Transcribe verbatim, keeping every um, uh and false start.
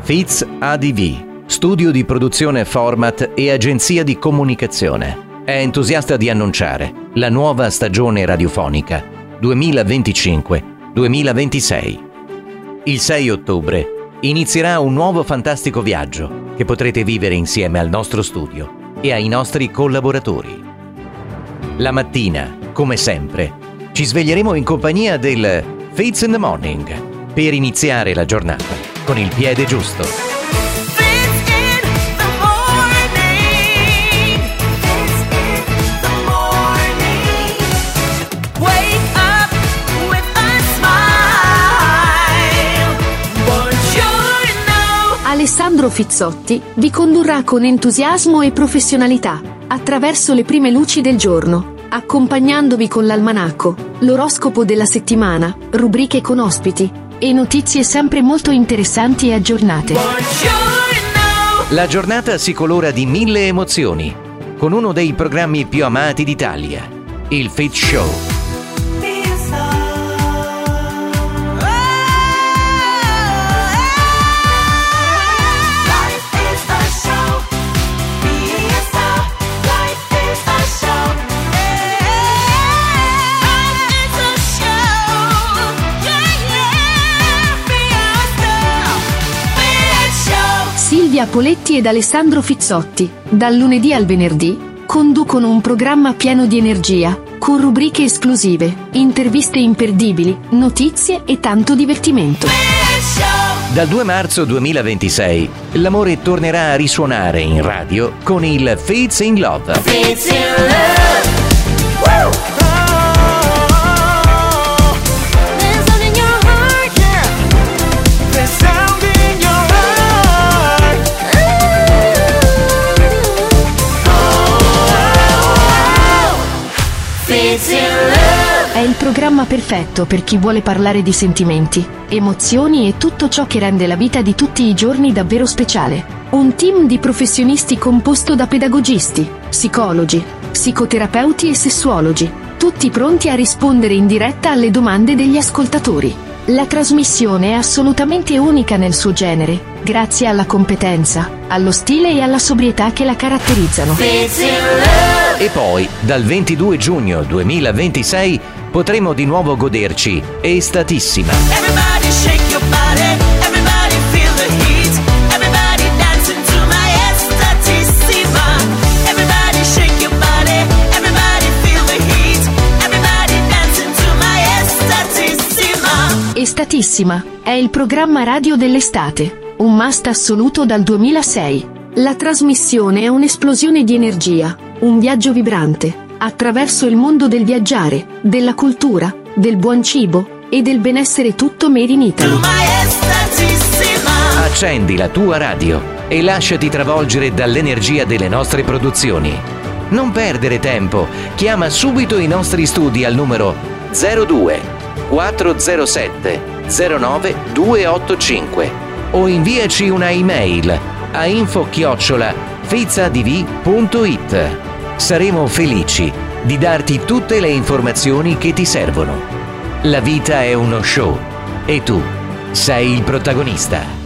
Fitz A D V, studio di produzione format e agenzia di comunicazione. È entusiasta di annunciare la nuova stagione radiofonica duemilaventicinque duemilaventisei. Il sei ottobre inizierà un nuovo fantastico viaggio che potrete vivere insieme al nostro studio e ai nostri collaboratori. La mattina, come sempre, ci sveglieremo in compagnia del Fitz in the Morning per iniziare la giornata con il piede giusto. Fitz in the morning. Fitz in the morning. Wake up with a smile. Buongiorno. Alessandro Fizzotti vi condurrà con entusiasmo e professionalità attraverso le prime luci del giorno, accompagnandovi con l'almanacco, l'oroscopo della settimana, rubriche con ospiti e notizie sempre molto interessanti e aggiornate. Buongiorno. La giornata si colora di mille emozioni con uno dei programmi più amati d'Italia, il Fitz Show. Be a star. Life is a show. Be a star. Life is a show. Life is a show. Yeah, yeah. Be a star. Be a show. Silvia Poletti ed Alessandro Fizzotti, dal lunedì al venerdì, conducono un programma pieno di energia, con rubriche esclusive, interviste imperdibili, notizie e tanto divertimento. Be a show. Dal due marzo duemilaventisei l'amore tornerà a risuonare in radio con il Fitz in Love. Fitz in love. Woo. There's something in your heart, yeah. There's sound in your heart. Ooh. Fitz in love. È il programma perfetto per chi vuole parlare di sentimenti, emozioni e tutto ciò che rende la vita di tutti i giorni davvero speciale. Un team di professionisti composto da pedagogisti, psicologi, psicoterapeuti e sessuologi, tutti pronti a rispondere in diretta alle domande degli ascoltatori. La trasmissione è assolutamente unica nel suo genere, grazie alla competenza, allo stile e alla sobrietà che la caratterizzano. Fitz in love. E poi, dal ventidue giugno duemilaventisei, potremo di nuovo goderci Estatissima. Everybody shake your body. Everybody feel the heat. Everybody dancing to my Estatissima. Everybody shake your body. Everybody feel the heat. Everybody dancing to my Estatissima. Estatissima è il programma radio dell'estate, un must assoluto dal duemilasei. La trasmissione è un'esplosione di energia, un viaggio vibrante, attraverso il mondo del viaggiare, della cultura, del buon cibo e del benessere tutto made in To Italy. my Estatissima. Accendi la tua radio e lasciati travolgere dall'energia delle nostre produzioni. Non perdere tempo, chiama subito i nostri studi al numero zero due quattrocentosette zero nove due otto cinque o inviaci una email a info chiocciola fizzadv punto it. Saremo felici di darti tutte le informazioni che ti servono. La vita è uno show e tu sei il protagonista.